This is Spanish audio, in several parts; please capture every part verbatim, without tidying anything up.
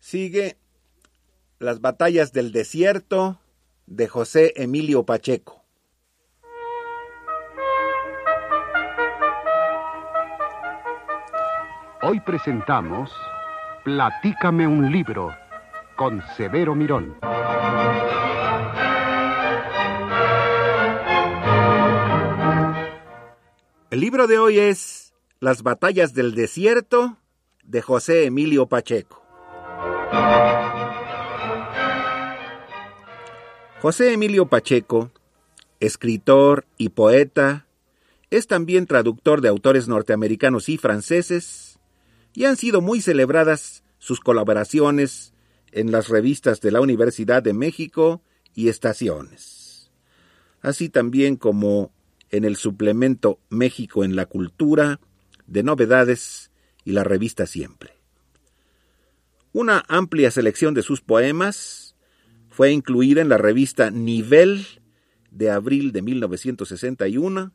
Sigue Las batallas del desierto de José Emilio Pacheco. Hoy presentamos Platícame un libro con Severo Mirón. El libro de hoy es Las batallas del desierto de José Emilio Pacheco. José Emilio Pacheco, escritor y poeta, es también traductor de autores norteamericanos y franceses, y han sido muy celebradas sus colaboraciones en las revistas de la Universidad de México y Estaciones, así también como en el suplemento México en la Cultura, de Novedades y la revista Siempre. Una amplia selección de sus poemas fue incluida en la revista Nivel de abril de mil novecientos sesenta y uno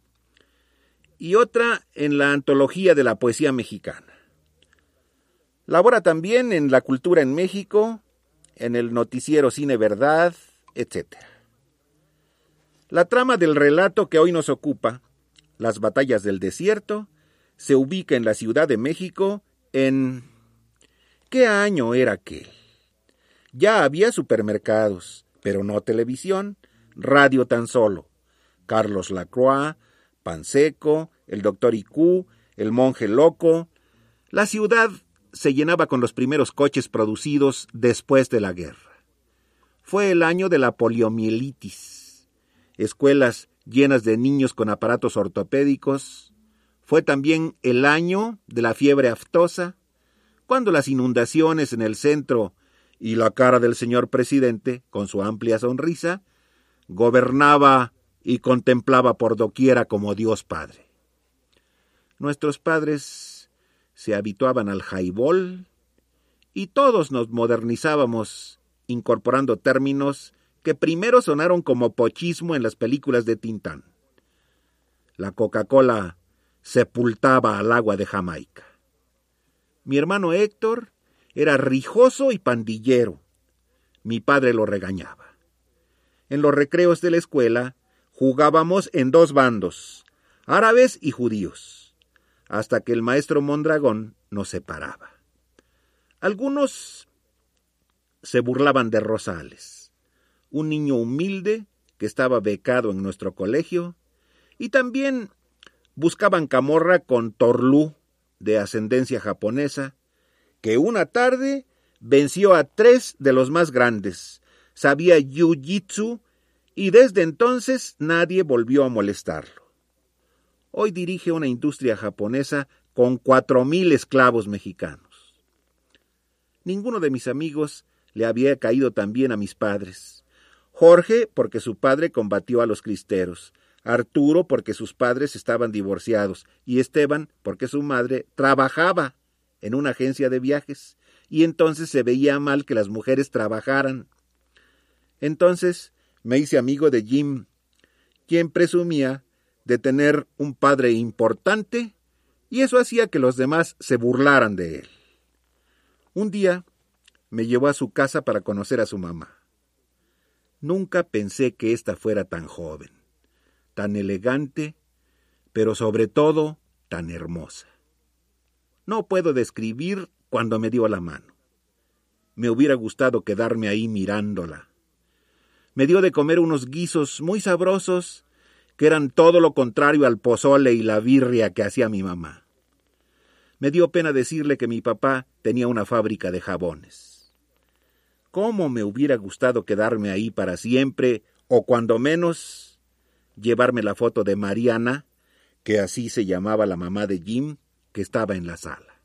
y otra en la Antología de la Poesía Mexicana. Labora también en La Cultura en México, en el noticiero Cine Verdad, etcétera. La trama del relato que hoy nos ocupa, Las batallas del desierto, se ubica en la Ciudad de México en... ¿Qué año era aquel? Ya había supermercados, pero no televisión, radio tan solo. Carlos Lacroix, Panseco, el doctor I Q, el monje loco. La ciudad se llenaba con los primeros coches producidos después de la guerra. Fue el año de la poliomielitis. Escuelas llenas de niños con aparatos ortopédicos. Fue también el año de la fiebre aftosa, cuando las inundaciones en el centro y la cara del señor presidente, con su amplia sonrisa, gobernaba y contemplaba por doquiera como Dios Padre. Nuestros padres se habituaban al highball y todos nos modernizábamos incorporando términos que primero sonaron como pochismo en las películas de Tintán. La Coca-Cola sepultaba al agua de Jamaica. Mi hermano Héctor era rijoso y pandillero. Mi padre lo regañaba. En los recreos de la escuela jugábamos en dos bandos, árabes y judíos, hasta que el maestro Mondragón nos separaba. Algunos se burlaban de Rosales, un niño humilde que estaba becado en nuestro colegio, y también buscaban camorra con Torlú, de ascendencia japonesa, que una tarde venció a tres de los más grandes, sabía jiu-jitsu, y desde entonces nadie volvió a molestarlo. Hoy dirige una industria japonesa con cuatro mil esclavos mexicanos. Ninguno de mis amigos le había caído tan bien a mis padres. Jorge, porque su padre combatió a los cristeros. Arturo, porque sus padres estaban divorciados. Y Esteban, porque su madre trabajaba en una agencia de viajes, y entonces se veía mal que las mujeres trabajaran. Entonces me hice amigo de Jim, quien presumía de tener un padre importante, y eso hacía que los demás se burlaran de él. Un día me llevó a su casa para conocer a su mamá. Nunca pensé que ésta fuera tan joven, tan elegante, pero sobre todo tan hermosa. No puedo describir cuando me dio la mano. Me hubiera gustado quedarme ahí mirándola. Me dio de comer unos guisos muy sabrosos que eran todo lo contrario al pozole y la birria que hacía mi mamá. Me dio pena decirle que mi papá tenía una fábrica de jabones. ¿Cómo me hubiera gustado quedarme ahí para siempre, o cuando menos llevarme la foto de Mariana, que así se llamaba la mamá de Jim, que estaba en la sala?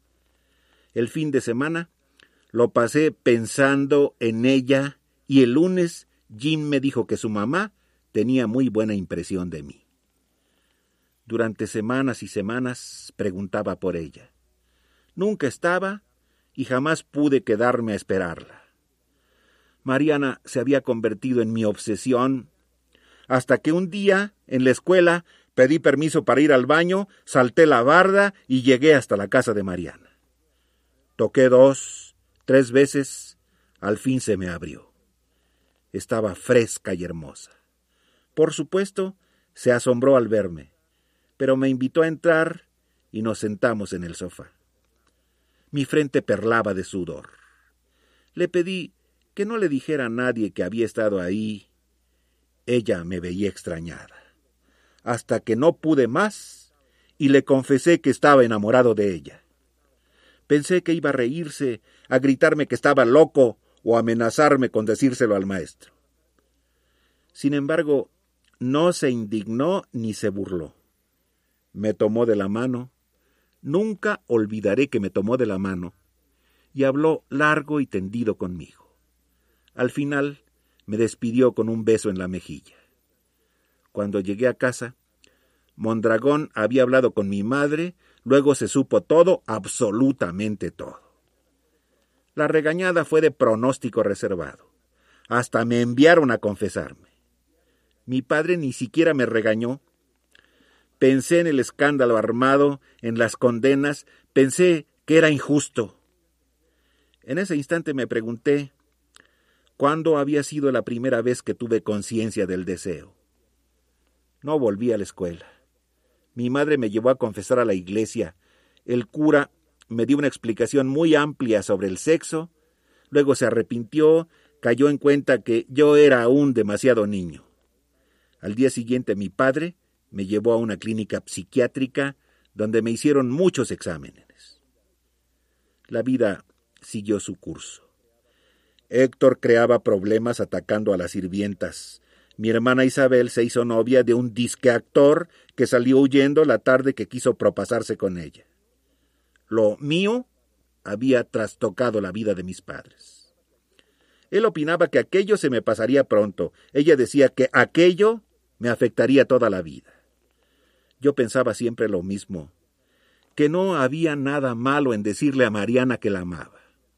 El fin de semana lo pasé pensando en ella, y el lunes Jim me dijo que su mamá tenía muy buena impresión de mí. Durante semanas y semanas preguntaba por ella. Nunca estaba y jamás pude quedarme a esperarla. Mariana se había convertido en mi obsesión, hasta que un día, en la escuela, pedí permiso para ir al baño, salté la barda y llegué hasta la casa de Mariana. Toqué dos, Tres veces, al fin se me abrió. Estaba fresca y hermosa. Por supuesto, se asombró al verme, pero me invitó a entrar y nos sentamos en el sofá. Mi frente perlaba de sudor. Le pedí que no le dijera a nadie que había estado ahí. Ella me veía extrañada, hasta que no pude más y le confesé que estaba enamorado de ella. Pensé que iba a reírse, a gritarme que estaba loco o a amenazarme con decírselo al maestro. Sin embargo, no se indignó ni se burló. Me tomó de la mano, nunca olvidaré que me tomó de la mano, y habló largo y tendido conmigo. Al final, me despidió con un beso en la mejilla. Cuando llegué a casa, Mondragón había hablado con mi madre, luego se supo todo, absolutamente todo. La regañada fue de pronóstico reservado. Hasta me enviaron a confesarme. Mi padre ni siquiera me regañó. Pensé en el escándalo armado, en las condenas, pensé que era injusto. En ese instante me pregunté, ¿cuándo había sido la primera vez que tuve conciencia del deseo? No volví a la escuela. Mi madre me llevó a confesar a la iglesia. El cura me dio una explicación muy amplia sobre el sexo. Luego se arrepintió, cayó en cuenta que yo era aún demasiado niño. Al día siguiente mi padre me llevó a una clínica psiquiátrica donde me hicieron muchos exámenes. La vida siguió su curso. Héctor creaba problemas atacando a las sirvientas. Mi hermana Isabel se hizo novia de un disque actor que salió huyendo la tarde que quiso propasarse con ella. Lo mío había trastocado la vida de mis padres. Él opinaba que aquello se me pasaría pronto. Ella decía que aquello me afectaría toda la vida. Yo pensaba siempre lo mismo, que no había nada malo en decirle a Mariana que la amaba.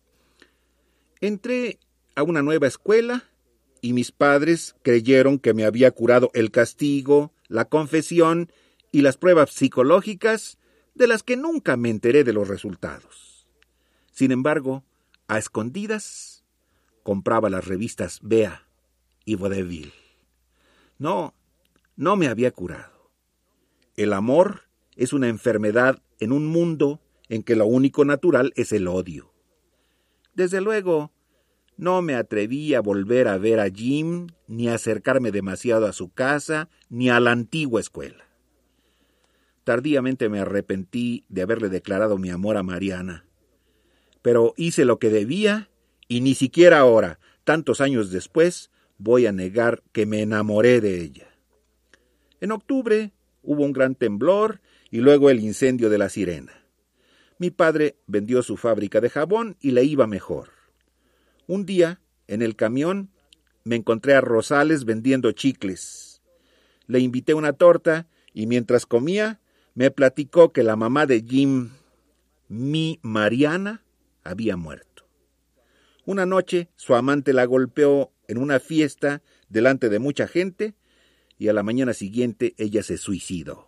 Entré a una nueva escuela y mis padres creyeron que me había curado el castigo, la confesión y las pruebas psicológicas de las que nunca me enteré de los resultados. Sin embargo, a escondidas, compraba las revistas Bea y Vaudeville. No, no me había curado. El amor es una enfermedad en un mundo en que lo único natural es el odio. Desde luego, no me atreví a volver a ver a Jim, ni a acercarme demasiado a su casa, ni a la antigua escuela. Tardíamente me arrepentí de haberle declarado mi amor a Mariana. Pero hice lo que debía, y ni siquiera ahora, tantos años después, voy a negar que me enamoré de ella. En octubre hubo un gran temblor y luego el incendio de La Sirena. Mi padre vendió su fábrica de jabón y le iba mejor. Un día, en el camión, me encontré a Rosales vendiendo chicles. Le invité una torta y mientras comía, me platicó que la mamá de Jim, mi Mariana, había muerto. Una noche, su amante la golpeó en una fiesta delante de mucha gente y a la mañana siguiente ella se suicidó.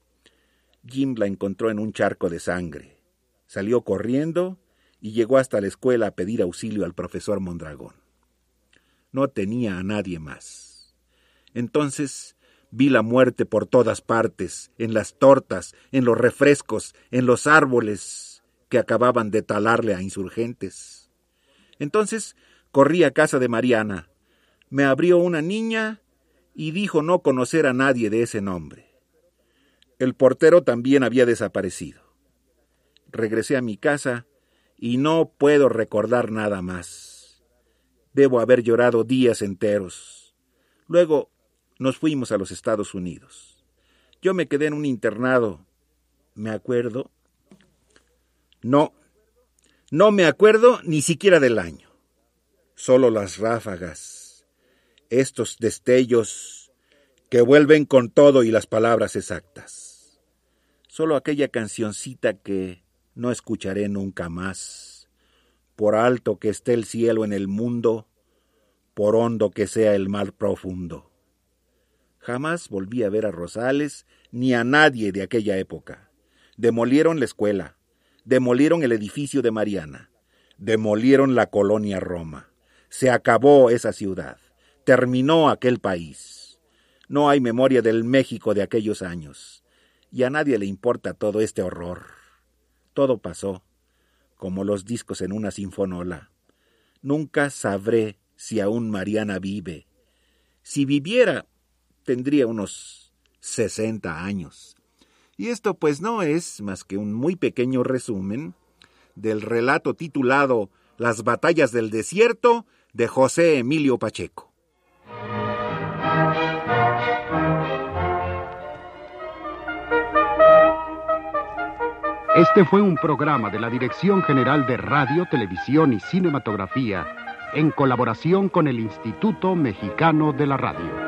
Jim la encontró en un charco de sangre. Salió corriendo y llegó hasta la escuela a pedir auxilio al profesor Mondragón. No tenía a nadie más. Entonces vi la muerte por todas partes, en las tortas, en los refrescos, en los árboles que acababan de talarle a insurgentes. Entonces corrí a casa de Mariana. Me abrió una niña y dijo no conocer a nadie de ese nombre. El portero también había desaparecido. Regresé a mi casa y no puedo recordar nada más. Debo haber llorado días enteros. Luego nos fuimos a los Estados Unidos. Yo me quedé en un internado. ¿Me acuerdo? No, no me acuerdo ni siquiera del año. Solo las ráfagas, estos destellos que vuelven con todo y las palabras exactas. Solo aquella cancioncita que no escucharé nunca más. Por alto que esté el cielo en el mundo, por hondo que sea el mar profundo. Jamás volví a ver a Rosales ni a nadie de aquella época. Demolieron la escuela, demolieron el edificio de Mariana. demolieron la colonia Roma. Se acabó esa ciudad. Terminó aquel país. No hay memoria del México de aquellos años. Y a nadie le importa todo este horror. Todo pasó, como los discos en una sinfonola. Nunca sabré si aún Mariana vive. Si viviera, tendría unos sesenta años. Y esto pues no es más que un muy pequeño resumen del relato titulado Las batallas del desierto de José Emilio Pacheco. Este fue un programa de la Dirección General de Radio, Televisión y Cinematografía en colaboración con el Instituto Mexicano de la Radio.